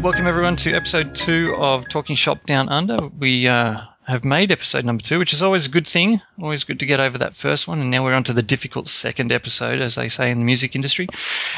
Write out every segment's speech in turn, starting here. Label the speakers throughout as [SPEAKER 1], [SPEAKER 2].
[SPEAKER 1] welcome everyone to episode 2 of Talking Shop Down Under. We have made episode number 2, which is always a good thing. Always good to get over that first one. And now we're on to the difficult second episode, as they say in the music industry.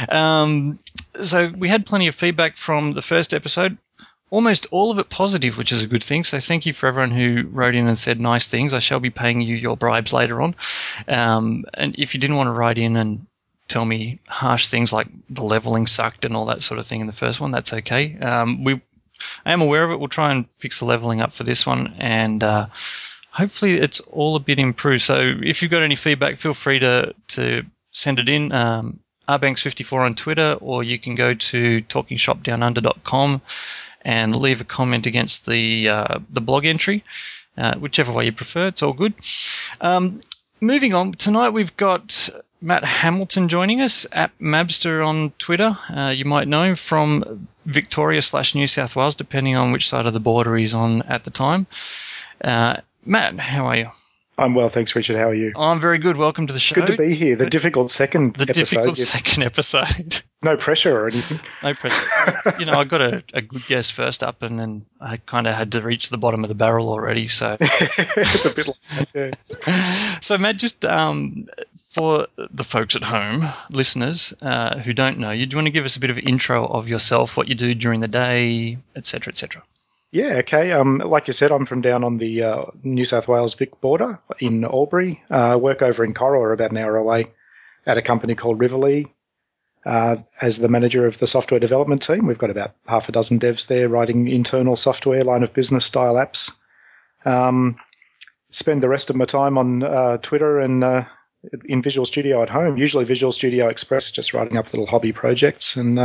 [SPEAKER 1] So we had plenty of feedback from the first episode. Almost all of it positive, which is a good thing. So thank you for everyone who wrote in and said nice things. I shall be paying you your bribes later on. And if you didn't want to write in and tell me harsh things like the leveling sucked and all that sort of thing in the first one, that's okay. I am aware of it. We'll try and fix the leveling up for this one, and hopefully it's all a bit improved. So if you've got any feedback, feel free to send it in. rbanks54 on Twitter, or you can go to talkingshopdownunder.com and leave a comment against the blog entry, whichever way you prefer. It's all good. Moving on, tonight we've got Matt Hamilton joining us at Mabster on Twitter. You might know him from Victoria/New South Wales, depending on which side of the border he's on at the time. Matt, how are you?
[SPEAKER 2] I'm well, thanks, Richard. How are you?
[SPEAKER 1] I'm very good. Welcome to the show.
[SPEAKER 2] Good to be here. The difficult second episode.
[SPEAKER 1] Difficult second episode.
[SPEAKER 2] No pressure or anything.
[SPEAKER 1] No pressure. I got a good guess first up, and then I kind of had to reach the bottom of the barrel already. So
[SPEAKER 2] it's a bit like that,
[SPEAKER 1] yeah. So, Matt, just for the folks at home, listeners who don't know you, do you want to give us a bit of an intro of yourself, what you do during the day, et cetera, et cetera?
[SPEAKER 2] Yeah, okay. Like you said, I'm from down on the New South Wales Vic border in Albury. Work over in Corowa, about an hour away, at a company called Riverlea. As the manager of the software development team, we've got about half a dozen devs there writing internal software, line of business style apps. Spend the rest of my time on Twitter and in Visual Studio at home, usually Visual Studio Express, just writing up little hobby projects and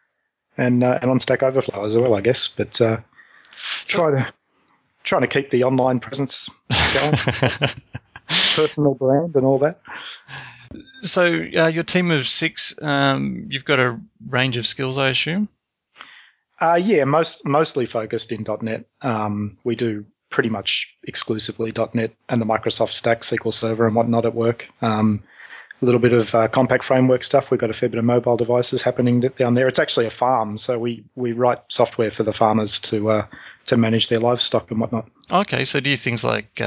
[SPEAKER 2] on Stack Overflow as well, I guess. But trying to keep the online presence going, personal brand and all that.
[SPEAKER 1] So your team of 6, you've got a range of skills, I assume?
[SPEAKER 2] Yeah, mostly focused in .NET. We do pretty much exclusively .NET and the Microsoft Stack, SQL Server and whatnot at work. A little bit of compact framework stuff. We've got a fair bit of mobile devices happening down there. It's actually a farm, so we write software for the farmers to manage their livestock and whatnot. Okay,
[SPEAKER 1] so do you things like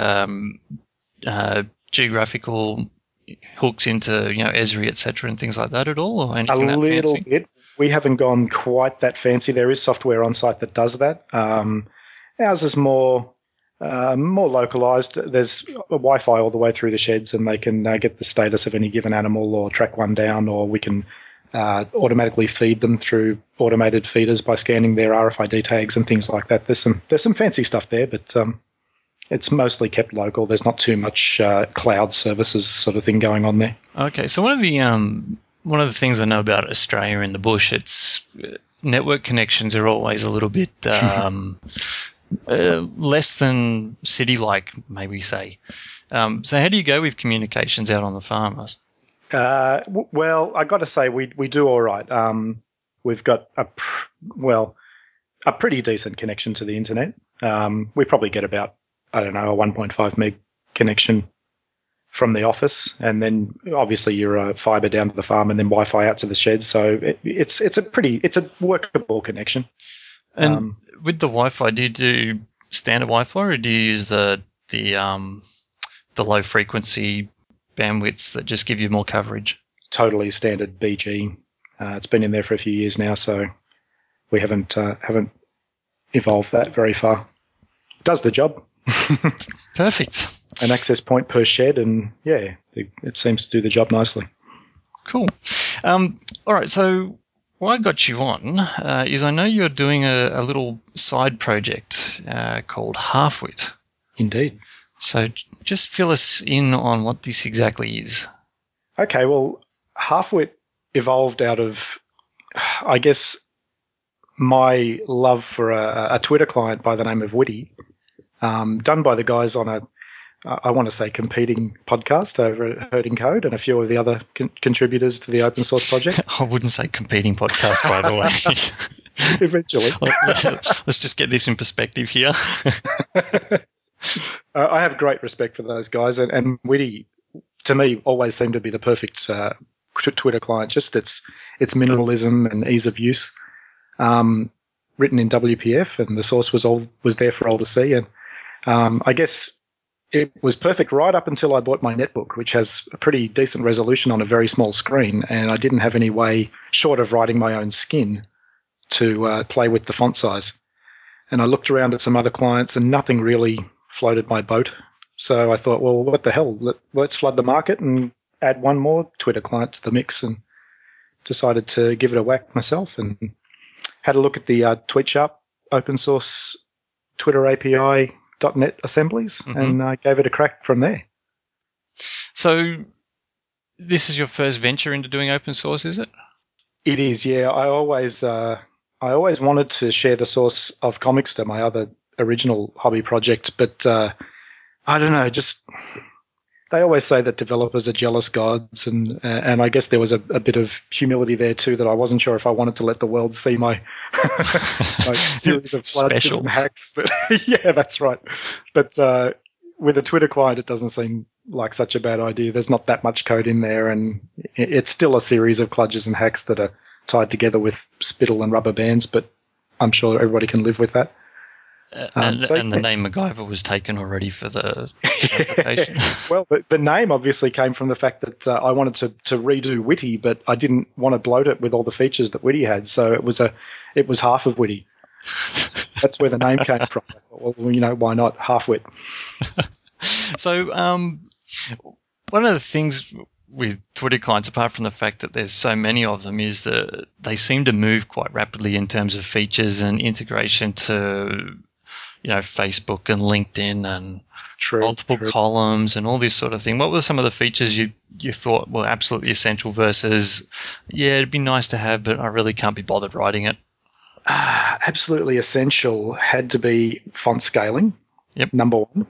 [SPEAKER 1] geographical hooks into Esri, etc., and things like that at all, or anything that fancy? A little
[SPEAKER 2] bit. We haven't gone quite that fancy. There is software on site that does that. Ours is more localized. There's a Wi-Fi all the way through the sheds, and they can get the status of any given animal or track one down, or we can automatically feed them through automated feeders by scanning their RFID tags and things like that. There's some fancy stuff there, but it's mostly kept local. There's not too much cloud services sort of thing going on there.
[SPEAKER 1] Okay, so one of the things I know about Australia in the bush, it's network connections are always a little bit less than city-like, maybe say. So how do you go with communications out on the farm?
[SPEAKER 2] Well, I got to say we do all right. We've got a pretty decent connection to the internet. We probably get about, I don't know, a 1.5 meg connection from the office, and then obviously you're fiber down to the farm, and then Wi-Fi out to the sheds. So it's a workable connection.
[SPEAKER 1] And with the Wi-Fi, do you do standard Wi-Fi, or do you use the low frequency bandwidths that just give you more coverage?
[SPEAKER 2] Totally standard BG. It's been in there for a few years now, so we haven't evolved that very far. It does the job.
[SPEAKER 1] Perfect.
[SPEAKER 2] An access point per shed, and yeah, it seems to do the job nicely.
[SPEAKER 1] Cool. All right, so why I got you on is I know you're doing a little side project called Halfwit.
[SPEAKER 2] Indeed.
[SPEAKER 1] So just fill us in on what this exactly is.
[SPEAKER 2] Okay, well, Halfwit evolved out of, I guess, my love for a Twitter client by the name of Witty, done by the guys on I want to say, competing podcast over at Herding Code and a few of the other contributors to the open source project.
[SPEAKER 1] I wouldn't say competing podcast, by the way.
[SPEAKER 2] Eventually.
[SPEAKER 1] Let's just get this in perspective here.
[SPEAKER 2] I have great respect for those guys, and Witty, to me, always seemed to be the perfect Twitter client. Just its minimalism and ease of use. written in WPF, and the source was there for all to see. And I guess it was perfect right up until I bought my netbook, which has a pretty decent resolution on a very small screen, and I didn't have any way, short of writing my own skin, to play with the font size. And I looked around at some other clients, and nothing really floated my boat. So I thought, well, what the hell? Let's flood the market and add one more Twitter client to the mix, and decided to give it a whack myself and had a look at the TweetSharp open source Twitter API .NET assemblies, and gave it a crack from there.
[SPEAKER 1] So this is your first venture into doing open source, is it?
[SPEAKER 2] It is, yeah. I always wanted to share the source of Comixter, my other original hobby project, but I don't know, just they always say that developers are jealous gods, and I guess there was a bit of humility there too, that I wasn't sure if I wanted to let the world see my, my series of plugins and hacks. Yeah, that's right. But with a Twitter client, it doesn't seem like such a bad idea. There's not that much code in there, and it's still a series of kludges and hacks that are tied together with spittle and rubber bands, but I'm sure everybody can live with that.
[SPEAKER 1] And the name MacGyver was taken already for the application.
[SPEAKER 2] Well, the name obviously came from the fact that I wanted to redo Witty, but I didn't want to bloat it with all the features that Witty had, so it was half of Witty. That's where the name came from. Well, why not half-wit?
[SPEAKER 1] So one of the things with Twitter clients, apart from the fact that there's so many of them, is that they seem to move quite rapidly in terms of features and integration to Facebook and LinkedIn and multiple columns and all this sort of thing. What were some of the features you thought were absolutely essential versus, yeah, it'd be nice to have, but I really can't be bothered writing it?
[SPEAKER 2] Absolutely essential had to be font scaling.
[SPEAKER 1] Yep.
[SPEAKER 2] Number one.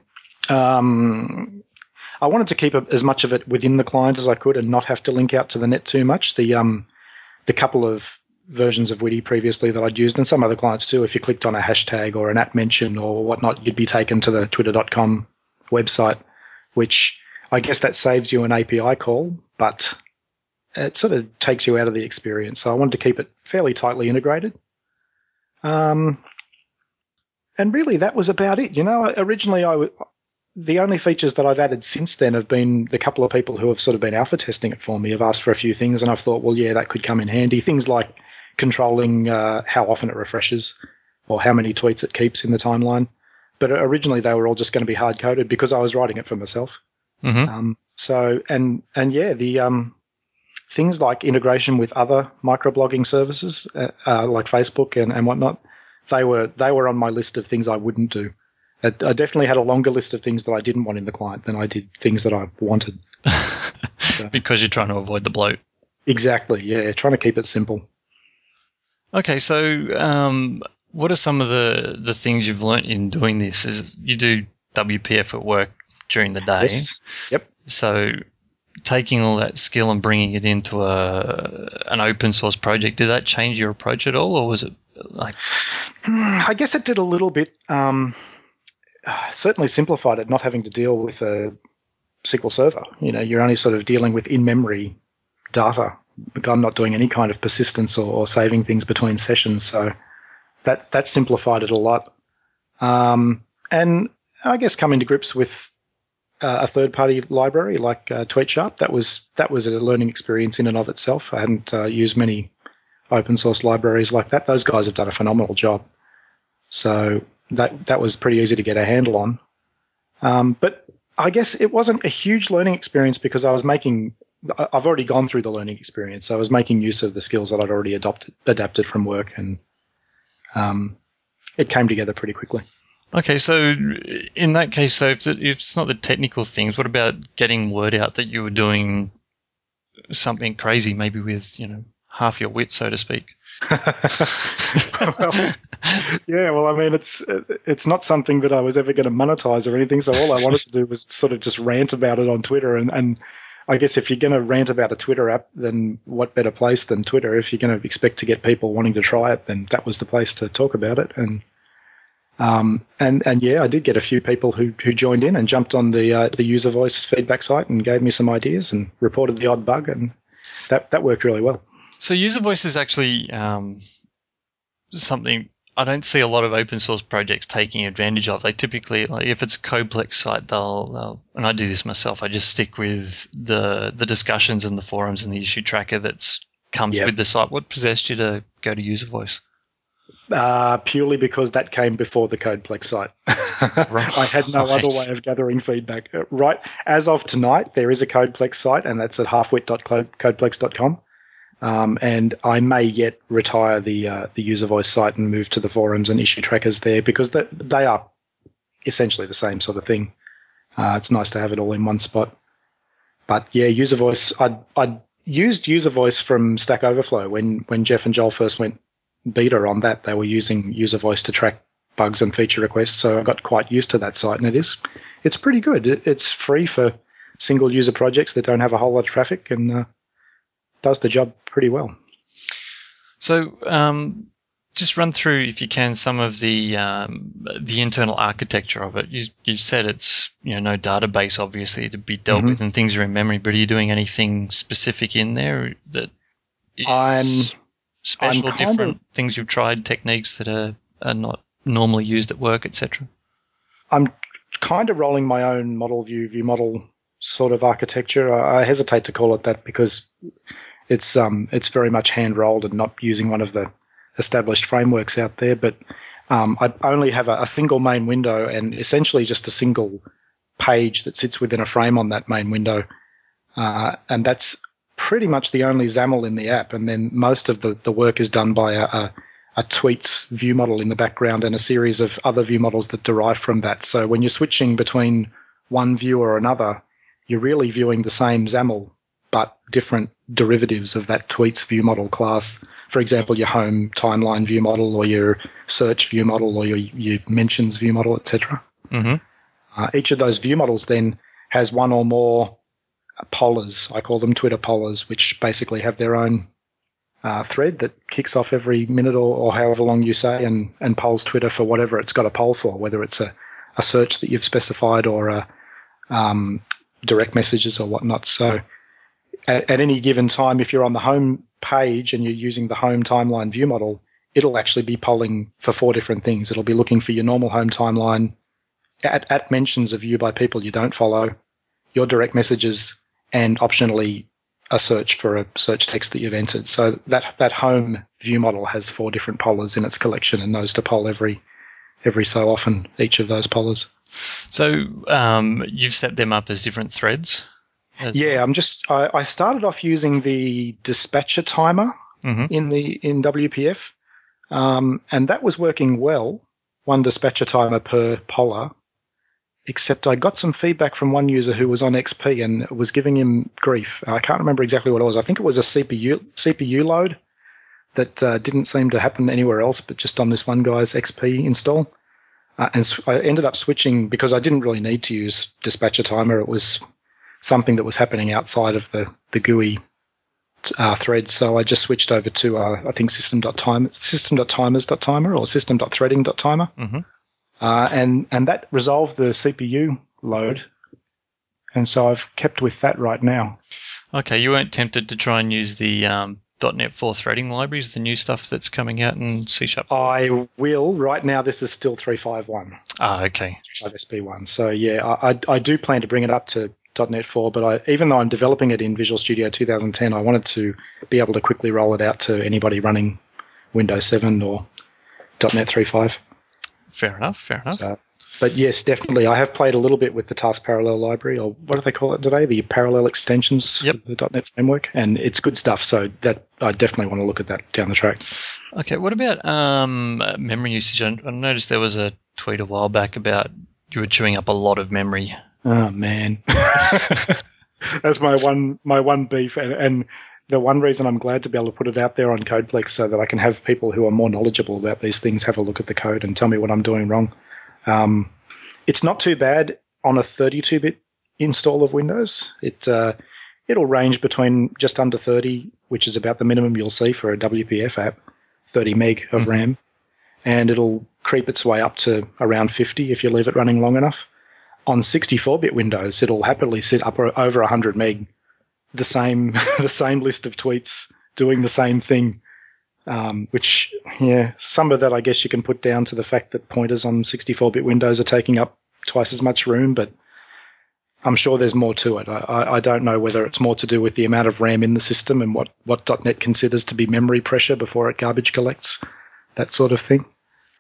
[SPEAKER 2] I wanted to keep as much of it within the client as I could and not have to link out to the net too much. The couple of versions of Witty previously that I'd used, and some other clients too, if you clicked on a hashtag or an app mention or whatnot, you'd be taken to the twitter.com website, which I guess that saves you an API call, but it sort of takes you out of the experience. So I wanted to keep it fairly tightly integrated. And really that was about it. Originally the only features that I've added since then have been the couple of people who have sort of been alpha testing it for me have asked for a few things, and I've thought, well, yeah, that could come in handy. Things like controlling how often it refreshes or how many tweets it keeps in the timeline. But originally they were all just going to be hard-coded because I was writing it for myself.
[SPEAKER 1] Mm-hmm.
[SPEAKER 2] The things like integration with other microblogging services like Facebook and whatnot, they were on my list of things I wouldn't do. I definitely had a longer list of things that I didn't want in the client than I did things that I wanted.
[SPEAKER 1] Because you're trying to avoid the bloat.
[SPEAKER 2] Exactly, yeah, trying to keep it simple.
[SPEAKER 1] Okay, so what are some of the things you've learnt in doing this? Is you do WPF at work during the day.
[SPEAKER 2] Yes. Yep.
[SPEAKER 1] So taking all that skill and bringing it into an open source project, did that change your approach at all, or was it like?
[SPEAKER 2] I guess it did a little bit. Certainly simplified it, not having to deal with a SQL Server. You're only sort of dealing with in-memory data. I'm not doing any kind of persistence or saving things between sessions, so that simplified it a lot. And I guess coming to grips with a third-party library like TweetSharp, that was a learning experience in and of itself. I hadn't used many open source libraries like that. Those guys have done a phenomenal job. So that was pretty easy to get a handle on. But I guess it wasn't a huge learning experience because I've already gone through the learning experience. So I was making use of the skills that I'd already adapted from work, and it came together pretty quickly.
[SPEAKER 1] Okay, so in that case, so if it's not the technical things, what about getting word out that you were doing something crazy, maybe with, half your wit, so to speak?
[SPEAKER 2] Well, I mean, it's not something that I was ever going to monetize or anything, so all I wanted to do was sort of just rant about it on Twitter, and I guess if you're going to rant about a Twitter app, then what better place than Twitter? If you're going to expect to get people wanting to try it, then that was the place to talk about it. And I did get a few people who joined in and jumped on the user voice feedback site and gave me some ideas and reported the odd bug, and that worked really well.
[SPEAKER 1] So user voice is actually something I don't see a lot of open source projects taking advantage of. They typically, like, if it's a Codeplex site, they'll and I do this myself. I just stick with the discussions and the forums and the issue tracker that's comes with the site. What possessed you to go to User Voice?
[SPEAKER 2] Purely because that came before the Codeplex site. I had no other way of gathering feedback. Right as of tonight, there is a Codeplex site, and that's at halfwit.codeplex.com. And I may yet retire the User Voice site and move to the forums and issue trackers there, because they are essentially the same sort of thing. It's nice to have it all in one spot. But yeah, User Voice. I used User Voice from Stack Overflow when Jeff and Joel first went beta on that. They were using User Voice to track bugs and feature requests, so I got quite used to that site, and it's pretty good. It's free for single user projects that don't have a whole lot of traffic, and does the job pretty well.
[SPEAKER 1] So just run through, if you can, some of the internal architecture of it. You said it's no database obviously to be dealt with, and things are in memory. But are you doing anything specific in there that is special, different things you've tried, techniques that are not normally used at work, etc.?
[SPEAKER 2] I'm kind of rolling my own model view model sort of architecture. I hesitate to call it that because it's very much hand rolled and not using one of the established frameworks out there. But I only have a single main window and essentially just a single page that sits within a frame on that main window, and that's pretty much the only XAML in the app. And then most of the work is done by a tweets view model in the background and a series of other view models that derive from that. So when you're switching between one view or another, you're really viewing the same XAML, but different derivatives of that tweets view model class. For example, your home timeline view model, or your search view model, or your mentions view model, etc. Each of those view models then has one or more pollers. I call them Twitter pollers, which basically have their own thread that kicks off every minute or however long you say, and polls Twitter for whatever it's got a poll for, whether it's a search that you've specified or direct messages or whatnot. So at any given time, if you're on the home page and you're using the home timeline view model, it'll actually be polling for 4 different things. It'll be looking for your normal home timeline, at mentions of you by people you don't follow, your direct messages, and optionally a search for a search text that you've entered. So that home view model has 4 different pollers in its collection and knows to poll every so often each of those pollers.
[SPEAKER 1] So you've set them up as different threads?
[SPEAKER 2] Yeah, I started off using the dispatcher timer in WPF, and that was working well, 1 dispatcher timer per poller. Except I got some feedback from one user who was on XP and it was giving him grief. I can't remember exactly what it was. I think it was a CPU load that didn't seem to happen anywhere else, but just on this one guy's XP install. And I ended up switching because I didn't really need to use dispatcher timer. It was something that was happening outside of the GUI thread. So I just switched over to, I think, system.timers.timer or system.threading.timer. And that resolved the CPU load, and so I've kept with that right now.
[SPEAKER 1] Okay, you weren't tempted to try and use the .NET 4 threading libraries, the new stuff that's coming out in C#?
[SPEAKER 2] I will. Right now, this is still 3.5.1.
[SPEAKER 1] Ah, okay.
[SPEAKER 2] 3.5 SP1. So yeah, I do plan to bring it up to .NET 4, but even though I'm developing it in Visual Studio 2010, I wanted to be able to quickly roll it out to anybody running Windows 7 or .NET 3.5.
[SPEAKER 1] Fair enough.
[SPEAKER 2] So, but yes, definitely. I have played a little bit with the Task Parallel library, or what do they call it today? The parallel extensions for the .NET framework, and it's good stuff. So that I definitely want to look at that down the track.
[SPEAKER 1] Okay, what about memory usage? I noticed there was a tweet a while back about you were chewing up a lot of memory.
[SPEAKER 2] Oh man, that's my one beef, and the one reason I'm glad to be able to put it out there on Codeplex so that I can have people who are more knowledgeable about these things have a look at the code and tell me what I'm doing wrong. It's not too bad on a 32-bit install of Windows. It'll range between just under 30, which is about the minimum you'll see for a WPF app, 30 meg of RAM, and it'll creep its way up to around 50 if you leave it running long enough. On 64-bit Windows, it'll happily sit up over 100 meg. The same list of tweets doing the same thing which, yeah, some of that I guess you can put down to the fact that pointers on 64-bit Windows are taking up twice as much room, but I'm sure there's more to it. I don't know whether it's more to do with the amount of RAM in the system and what .NET considers to be memory pressure before it garbage collects, that sort of thing.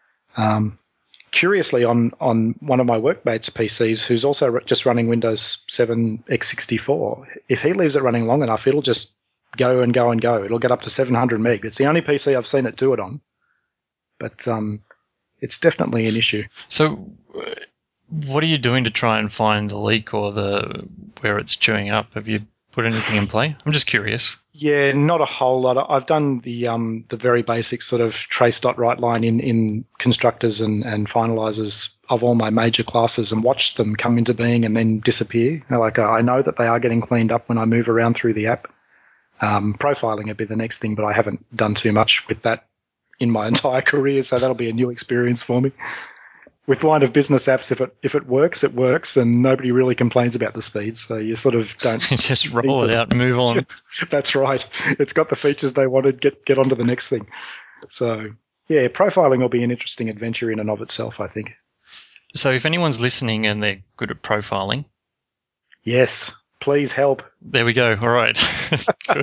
[SPEAKER 2] Curiously, on one of my workmates' PCs, who's also just running Windows 7 x64, if he leaves it running long enough, it'll just go and go and go. It'll get up to 700 meg. It's the only PC I've seen it do it on. But it's definitely an issue.
[SPEAKER 1] So what are you doing to try and find the leak or where it's chewing up? Have you put anything in play? I'm just curious.
[SPEAKER 2] Yeah, not a whole lot. I've done the very basic sort of trace.write line in constructors and finalizers of all my major classes and watched them come into being and then disappear. I know that they are getting cleaned up when I move around through the app. Profiling would be the next thing, but I haven't done too much with that in my entire career, so that'll be a new experience for me. With line of business apps, if it works, it works, and nobody really complains about the speed. So you sort of don't
[SPEAKER 1] just roll it out and move on.
[SPEAKER 2] That's right. It's got the features they wanted. Get on to the next thing. So yeah, profiling will be an interesting adventure in and of itself, I think.
[SPEAKER 1] So if anyone's listening and they're good at profiling,
[SPEAKER 2] yes, please help.
[SPEAKER 1] There we go. All right. Good.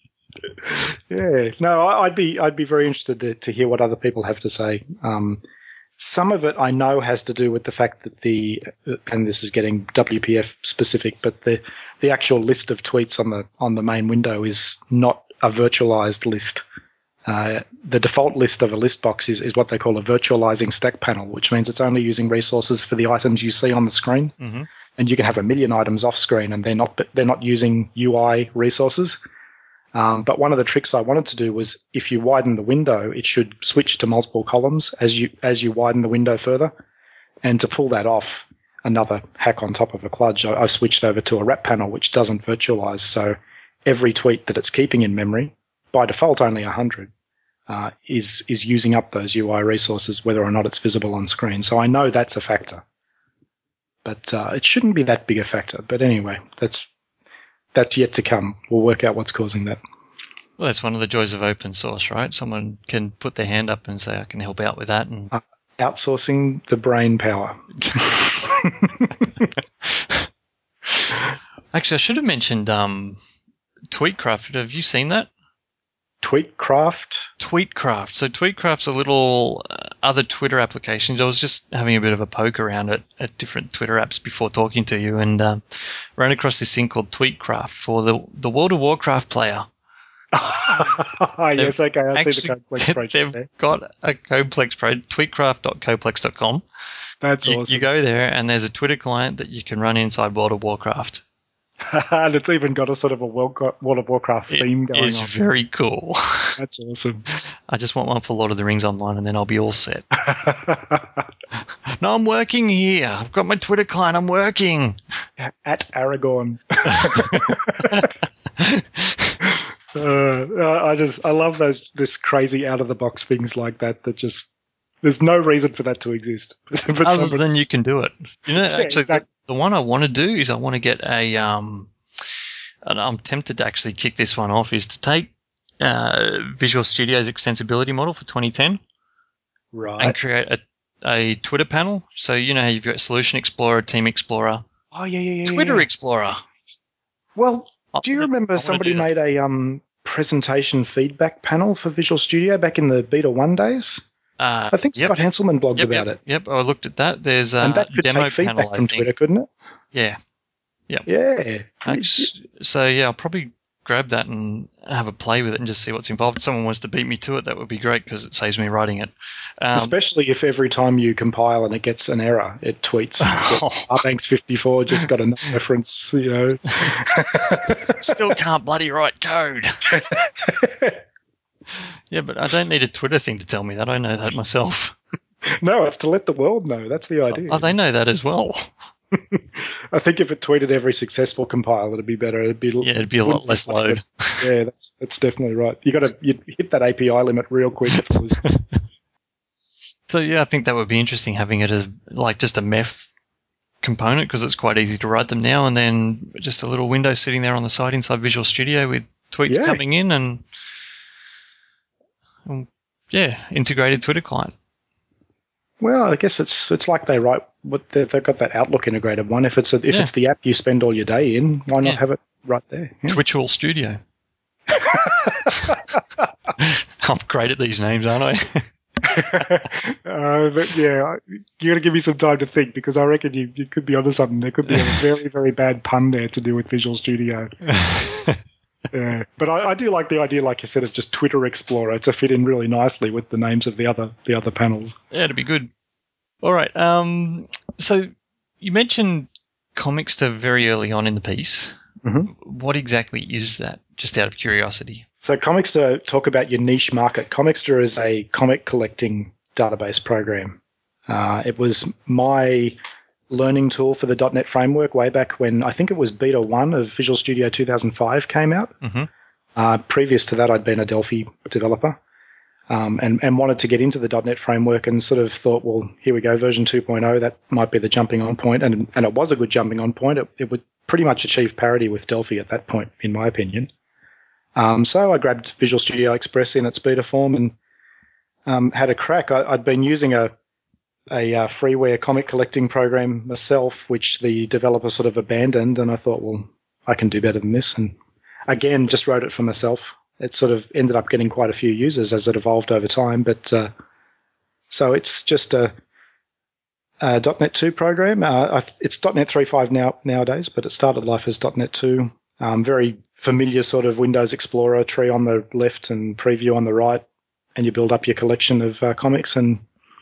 [SPEAKER 2] Yeah. No, I'd be very interested to hear what other people have to say. Some of it I know has to do with the fact that and this is getting WPF specific, but the actual list of tweets on the main window is not a virtualized list. The default list of a list box is what they call a virtualizing stack panel, which means it's only using resources for the items you see on the screen.
[SPEAKER 1] Mm-hmm.
[SPEAKER 2] And you can have a million items off screen and they're not using UI resources. But one of the tricks I wanted to do was if you widen the window, it should switch to multiple columns as you widen the window further. And to pull that off, another hack on top of a kludge, I've switched over to a wrap panel, which doesn't virtualize. So every tweet that it's keeping in memory, by default only 100, is using up those UI resources, whether or not it's visible on screen. So I know that's a factor. But it shouldn't be that big a factor. But anyway, that's yet to come. We'll work out what's causing that.
[SPEAKER 1] Well, that's one of the joys of open source, right? Someone can put their hand up and say, I can help out with that. And
[SPEAKER 2] outsourcing the brain power.
[SPEAKER 1] Actually, I should have mentioned Tweetcraft. Have you seen that?
[SPEAKER 2] Tweetcraft?
[SPEAKER 1] Tweetcraft. So Tweetcraft's a little other Twitter application. I was just having a bit of a poke around at different Twitter apps before talking to you and ran across this thing called Tweetcraft for the World of Warcraft player.
[SPEAKER 2] Yes, okay, I see the Codeplex project.
[SPEAKER 1] They've got a Codeplex project, tweetcraft.codeplex.com.
[SPEAKER 2] That's awesome.
[SPEAKER 1] You go there and there's a Twitter client that you can run inside World of Warcraft.
[SPEAKER 2] And it's even got a sort of a World of Warcraft theme going on.
[SPEAKER 1] It's very cool.
[SPEAKER 2] That's awesome.
[SPEAKER 1] I just want one for Lord of the Rings Online and then I'll be all set. No, I'm working here. I've got my Twitter client. I'm working.
[SPEAKER 2] At Aragorn. I love this crazy out of the box things like that just there's no reason for that to exist.
[SPEAKER 1] But other than you can do it. You know, actually,
[SPEAKER 2] exactly.
[SPEAKER 1] the one I want to do is I want to get and I'm tempted to actually kick this one off, is to take Visual Studio's extensibility model for 2010,
[SPEAKER 2] right,
[SPEAKER 1] and create a Twitter panel. So you know how you've got Solution Explorer, Team Explorer, Twitter Explorer.
[SPEAKER 2] Well, do you remember somebody made a presentation feedback panel for Visual Studio back in the Beta 1 days? I think Scott Hanselman blogged about it.
[SPEAKER 1] Yep, I looked at that. There's
[SPEAKER 2] and that could
[SPEAKER 1] demo
[SPEAKER 2] take feedback
[SPEAKER 1] panel,
[SPEAKER 2] from Twitter, couldn't it?
[SPEAKER 1] Yeah. Yep.
[SPEAKER 2] Yeah.
[SPEAKER 1] So yeah, I'll probably grab that and have a play with it and just see what's involved. If someone wants to beat me to it, that would be great because it saves me writing it.
[SPEAKER 2] Especially if every time you compile and it gets an error, it tweets. Rbanks54 just got a reference, you know.
[SPEAKER 1] Still can't bloody write code. Yeah, but I don't need a Twitter thing to tell me that. I know that myself.
[SPEAKER 2] No, it's to let the world know. That's the idea.
[SPEAKER 1] Oh, they know that as well.
[SPEAKER 2] I think if it tweeted every successful compile, it'd be better. It'd be
[SPEAKER 1] a lot less load.
[SPEAKER 2] Yeah, that's definitely right. You'd hit that API limit real quick if it was.
[SPEAKER 1] So yeah, I think that would be interesting having it as like just a MEF component because it's quite easy to write them now, and then just a little window sitting there on the side inside Visual Studio with tweets coming in, and integrated Twitter client.
[SPEAKER 2] Well, I guess it's like they write. They've got that Outlook integrated one. If it's the app you spend all your day in, why not have it right there? Yeah.
[SPEAKER 1] Twitchal Studio. I'm great at these names, aren't I?
[SPEAKER 2] But yeah, you got to give me some time to think, because I reckon you could be onto something. There could be a very, very bad pun there to do with Visual Studio. Yeah, but I do like the idea, like you said, of just Twitter Explorer to fit in really nicely with the names of the other panels.
[SPEAKER 1] Yeah, it'd be good. All right. So you mentioned Comixter very early on in the piece.
[SPEAKER 2] Mm-hmm.
[SPEAKER 1] What exactly is that? Just out of curiosity.
[SPEAKER 2] So Comixter, talk about your niche market. Comixter is a comic collecting database program. It was my learning tool for the .NET framework way back when I think it was Beta 1 of Visual Studio 2005 came out.
[SPEAKER 1] Mm-hmm.
[SPEAKER 2] Previous to that, I'd been a Delphi developer and wanted to get into the .NET framework, and sort of thought, well, here we go, version 2.0, that might be the jumping on point. And it was a good jumping on point. It would pretty much achieve parity with Delphi at that point, in my opinion. So I grabbed Visual Studio Express in its beta form and had a crack. I'd been using a freeware comic collecting program myself, which the developer sort of abandoned, and I thought, well, I can do better than this. And again, just wrote it for myself. It sort of ended up getting quite a few users as it evolved over time. But so it's just a .NET 2 program. It's .NET 3.5 nowadays, but it started life as .NET 2. Very familiar sort of Windows Explorer tree on the left and preview on the right, and you build up your collection of comics and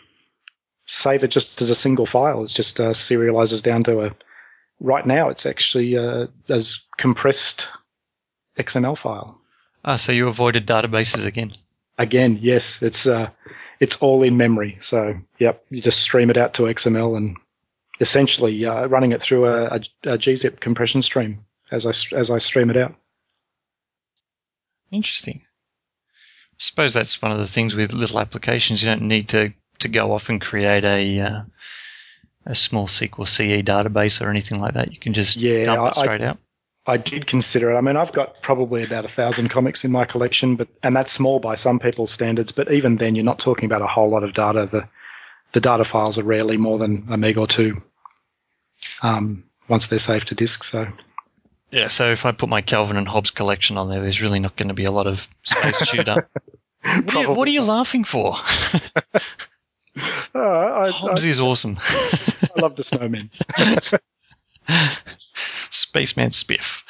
[SPEAKER 2] save it just as a single file. It just serializes down to right now it's actually as compressed XML file.
[SPEAKER 1] So you avoided databases again? Again,
[SPEAKER 2] yes. It's all in memory. So, yep, you just stream it out to XML and essentially running it through a gzip compression stream as I stream it out.
[SPEAKER 1] Interesting. I suppose that's one of the things with little applications. You don't need to go off and create a small SQL CE database or anything like that. You can just dump it straight out.
[SPEAKER 2] I did consider it. I mean, I've got probably about 1,000 comics in my collection, and that's small by some people's standards. But even then, you're not talking about a whole lot of data. The data files are rarely more than a meg or two once they're saved to disk. So.
[SPEAKER 1] Yeah, so if I put my Calvin and Hobbes collection on there, there's really not going to be a lot of space chewed up. What are you laughing for? Hobbes is awesome.
[SPEAKER 2] I love the snowman.
[SPEAKER 1] Spaceman Spiff.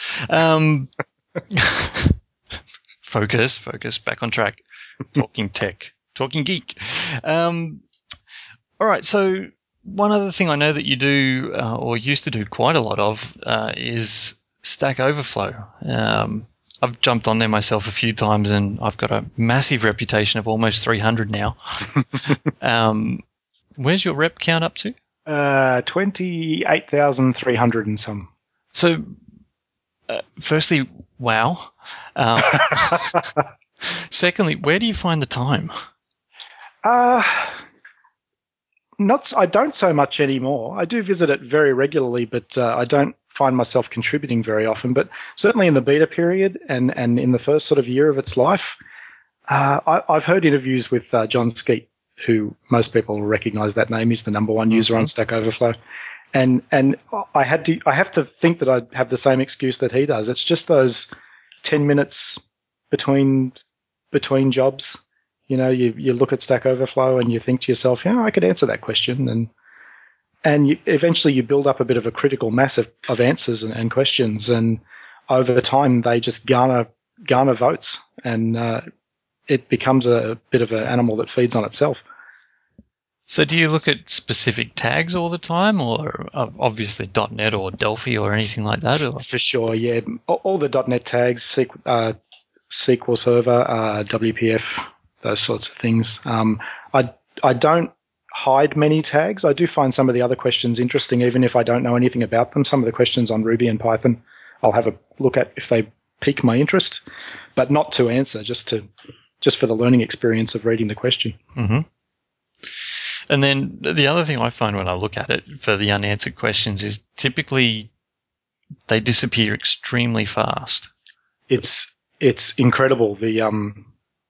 [SPEAKER 1] Focus, back on track. Talking tech, talking geek. All right, so one other thing I know that you do or used to do quite a lot of is Stack Overflow. I've jumped on there myself a few times, and I've got a massive reputation of almost 300 now. Where's your rep count up to?
[SPEAKER 2] 28,300 and some.
[SPEAKER 1] So, firstly, wow. Secondly, where do you find the time?
[SPEAKER 2] I don't so much anymore. I do visit it very regularly, but I don't find myself contributing very often. But certainly in the beta period and in the first sort of year of its life, I've heard interviews with John Skeet, who most people will recognize that name. He's the number one user on Stack Overflow. And I have to think that I'd have the same excuse that he does. It's just those 10 minutes between jobs. You know, you look at Stack Overflow and you think to yourself, I could answer that question. And eventually you build up a bit of a critical mass of answers and questions. And over time, they just garner votes. And it becomes a bit of an animal that feeds on itself.
[SPEAKER 1] So do you look at specific tags all the time, or obviously .NET or Delphi or anything like that? Or?
[SPEAKER 2] For sure, yeah. All the .NET tags, SQL Server, WPF, those sorts of things. I don't hide many tags. I do find some of the other questions interesting, even if I don't know anything about them. Some of the questions on Ruby and Python, I'll have a look at if they pique my interest, but not to answer, just for the learning experience of reading the question.
[SPEAKER 1] Mm-hmm. And then the other thing I find when I look at it for the unanswered questions is typically they disappear extremely fast.
[SPEAKER 2] It's incredible.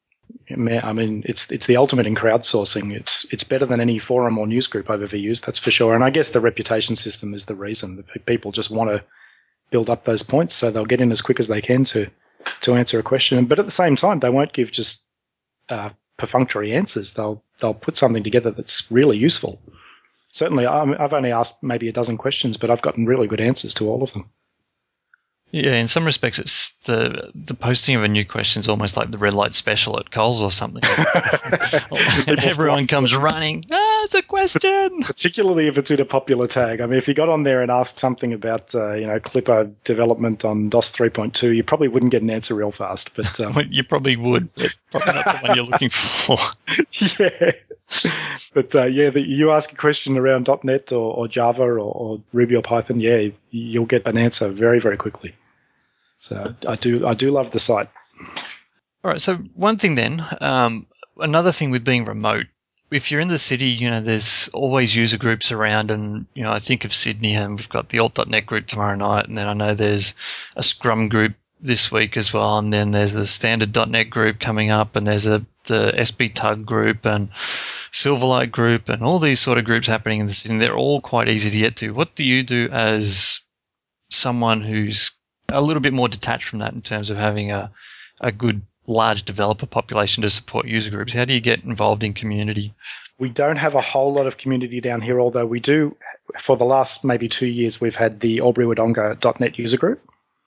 [SPEAKER 2] I mean, it's the ultimate in crowdsourcing. It's better than any forum or news group I've ever used, that's for sure. And I guess the reputation system is the reason. People just want to build up those points, so they'll get in as quick as they can to answer a question. But at the same time, they won't give just perfunctory answers. They'll put something together that's really useful. Certainly, I've only asked maybe a dozen questions, but I've gotten really good answers to all of them.
[SPEAKER 1] Yeah, in some respects, it's the posting of a new question is almost like the red light special at Coles or something. Everyone comes running. It's a question.
[SPEAKER 2] Particularly if it's in a popular tag. I mean, if you got on there and asked something about Clipper development on DOS 3.2, you probably wouldn't get an answer real fast. But
[SPEAKER 1] you probably would. But probably not the one you're looking for.
[SPEAKER 2] Yeah. But you ask a question around .NET or Java or Ruby or Python, you'll get an answer very, very quickly. So I do love the site.
[SPEAKER 1] All right. So one thing then, another thing with being remote, if you're in the city, there's always user groups around, and I think of Sydney, and we've got the alt.net group tomorrow night, and then I know there's a Scrum group this week as well, and then there's the standard.net group coming up, and there's the SB Tug group and Silverlight group and all these sort of groups happening in the city. They're all quite easy to get to. What do you do as someone who's a little bit more detached from that in terms of having a good large developer population to support user groups? How do you get involved in community?
[SPEAKER 2] We don't have a whole lot of community down here, although we do. For the last maybe 2 years, we've had the Albury Wodonga.net user group,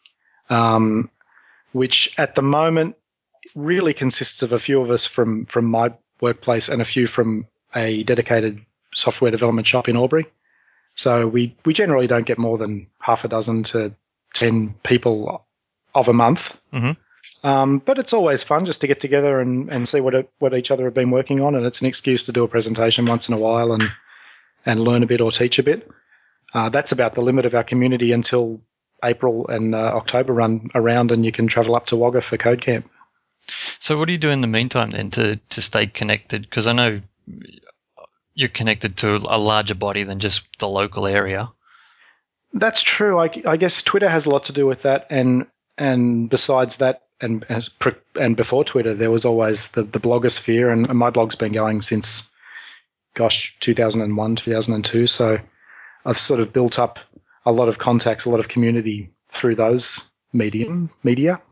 [SPEAKER 2] which at the moment really consists of a few of us from my workplace and a few from a dedicated software development shop in Albury. So we generally don't get more than half a dozen to 10 people of a month.
[SPEAKER 1] Mm-hmm.
[SPEAKER 2] But it's always fun just to get together and see what each other have been working on, and it's an excuse to do a presentation once in a while and learn a bit or teach a bit. That's about the limit of our community until April and October run around, and you can travel up to Wagga for Code Camp.
[SPEAKER 1] So what do you do in the meantime then to stay connected? Because I know you're connected to a larger body than just the local area.
[SPEAKER 2] That's true. I guess Twitter has a lot to do with that, and besides that, and before Twitter, there was always the blogosphere, and my blog's been going since, 2001, 2002. So I've sort of built up a lot of contacts, a lot of community through those media.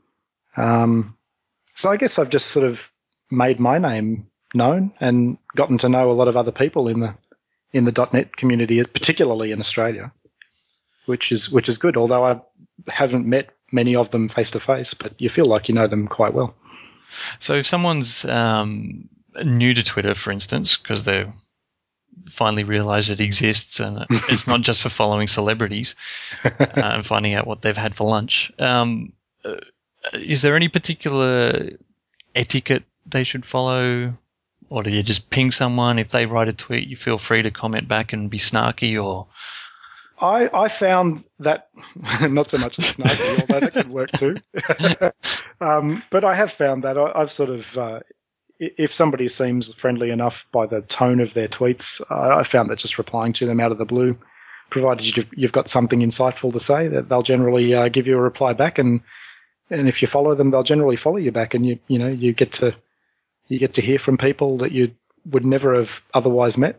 [SPEAKER 2] So I guess I've just sort of made my name known and gotten to know a lot of other people in the .NET community, particularly in Australia, which is good. Although I haven't met many of them face to face, but you feel like you know them quite well.
[SPEAKER 1] So if someone's new to Twitter, for instance, because they finally realised it exists and it's not just for following celebrities and finding out what they've had for lunch, is there any particular etiquette they should follow? Or do you just ping someone? If they write a tweet, you feel free to comment back and be snarky? Or
[SPEAKER 2] I found that not so much as snarky, although that could work too. But I have found that I've sort of, if somebody seems friendly enough by the tone of their tweets, I found that just replying to them out of the blue, provided you've got something insightful to say, that they'll generally give you a reply back, and if you follow them, they'll generally follow you back, and you get to hear from people that you would never have otherwise met.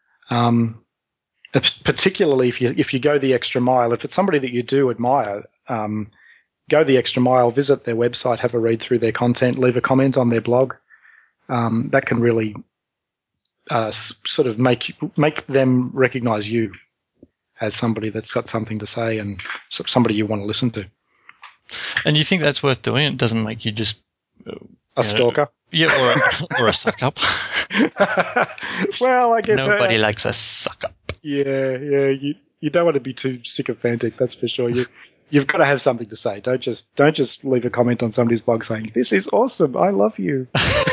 [SPEAKER 2] Particularly if you go the extra mile, if it's somebody that you do admire, go the extra mile, visit their website, have a read through their content, leave a comment on their blog. That can really sort of make them recognize you as somebody that's got something to say and somebody you want to listen to.
[SPEAKER 1] And you think that's worth doing? It doesn't make you just
[SPEAKER 2] a stalker?
[SPEAKER 1] Yeah, or a suck up.
[SPEAKER 2] Well, I guess
[SPEAKER 1] nobody likes a suck up.
[SPEAKER 2] Yeah. You don't want to be too sycophantic, that's for sure. You've got to have something to say. Don't just leave a comment on somebody's blog saying, "This is awesome, I love you."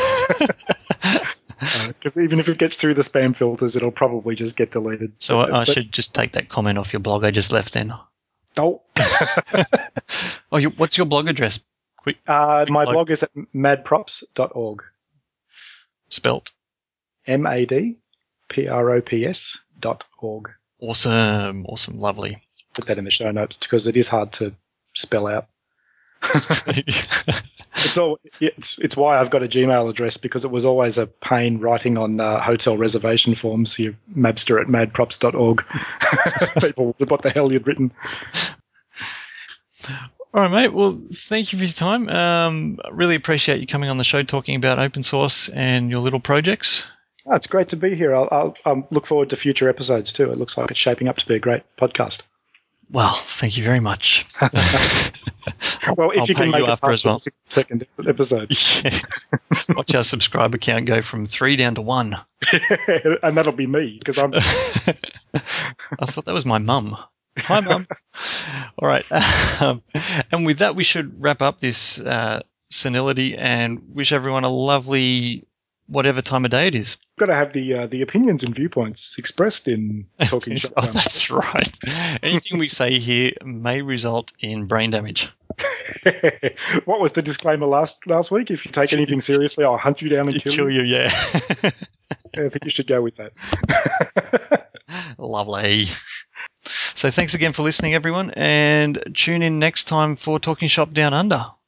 [SPEAKER 2] Because even if it gets through the spam filters, it'll probably just get deleted.
[SPEAKER 1] So I should just take that comment off your blog I just left then.
[SPEAKER 2] Oh.
[SPEAKER 1] What's your blog address? Quick
[SPEAKER 2] my blog is at madprops.org.
[SPEAKER 1] Spelt?
[SPEAKER 2] madprops.org.
[SPEAKER 1] Awesome, lovely.
[SPEAKER 2] Put that in the show notes because it is hard to spell out. It's why I've got a Gmail address, because it was always a pain writing on hotel reservation forms. You mabster at madprops.org. People wondered what the hell you'd written.
[SPEAKER 1] All right, mate. Well, thank you for your time. I really appreciate you coming on the show talking about open source and your little projects.
[SPEAKER 2] Oh, it's great to be here. I'll look forward to future episodes too. It looks like it's shaping up to be a great podcast.
[SPEAKER 1] Well, thank you very much.
[SPEAKER 2] Well, if you can make it past the second episode.
[SPEAKER 1] Yeah. Watch our subscriber count go from 3 down to 1.
[SPEAKER 2] And that'll be me, because I'm...
[SPEAKER 1] I thought that was my mum. Hi, Mum. All right. And with that, we should wrap up this senility and wish everyone a lovely whatever time of day it is.
[SPEAKER 2] Got to have the opinions and viewpoints expressed in Talking Shop.
[SPEAKER 1] Oh, that's right. Anything we say here may result in brain damage.
[SPEAKER 2] What was the disclaimer last week? If you take anything seriously, I'll hunt you down and kill you.
[SPEAKER 1] Yeah.
[SPEAKER 2] I think you should go with that.
[SPEAKER 1] Lovely. So thanks again for listening, everyone, and tune in next time for Talking Shop Down Under.